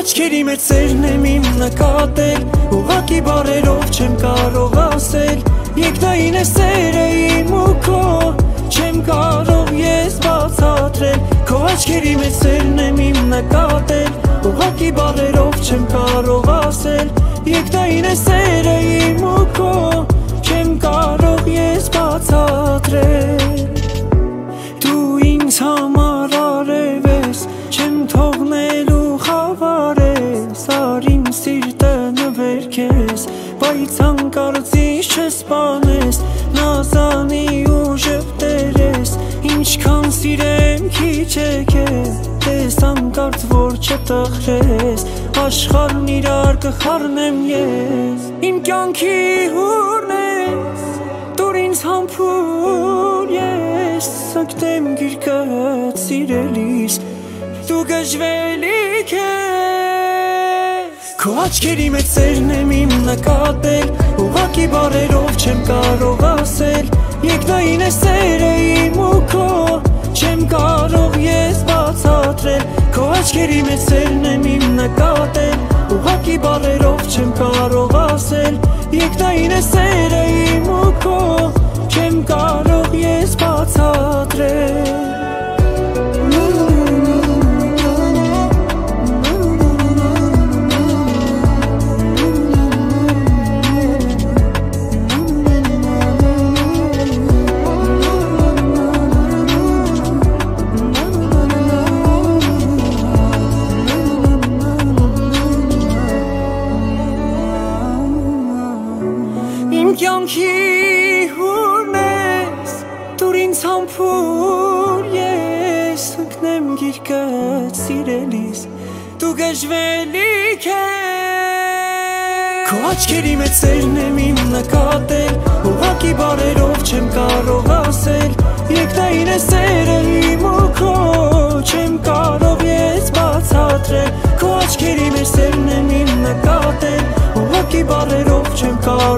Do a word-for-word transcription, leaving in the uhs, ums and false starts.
աչքերի մեջ սերն եմ իմ նկատել, ուղղակի բառերով չեմ կարող ասել, երկնային է սերը իմ ու քո, չեմ կարող ես բացատրել, քո աչքերի մեջ սերն եմ իմ նկատել, ուղղակի բառերով չեմ կարող ասել, երկնային է սերը իմ ու քո, չեմ կարող ես բացատրել, դու ինձ համար արև ես, չեմ թողնելու խավարես, արիմ սիրտը նվեր քեզ, բայց հանկարծից չսպանես, նազանի ու ժպտերես, ինչքան սիրեմ քիչ է քեզ, տես հանկարծ որ չտխրես, աշխարհն իրար կխառնեմ ես, իմ կյանքի հուրն ես, դուր ինձ համբույր ես, ընկնեմ գիրկդ սիրելիս, դու գժվելիք ես, քո աչքերի մեջ սերն եմ իմ նկատել, ուղղակի բառերով չեմ կարող ասել, երկնային է սերը իմ ու քո, չեմ կարող ես բացատրել, քո աչքերի մեջ սերն եմ իմ նկատել, ուղղակի բառերով չեմ կարող ասել, երկնային է սերը իմ ու քո, չեմ կարող ես բացատրել, կյանքի հուրն ես, դուր ինձ համբույր ես, ընկնեմ գիրկդ սիրելիս, դու գժվելիք ես, քո աչքերի մեջ սերն եմ իմ նկատել, ուղղակի բառերով չեմ կարող ասել, երկնային է սերը իմ ու քո, չեմ կարող ես բացատրել, քո աչքերի մեջ սերն եմ իմ նկատել, ուղղակի բառերով չեմ կարող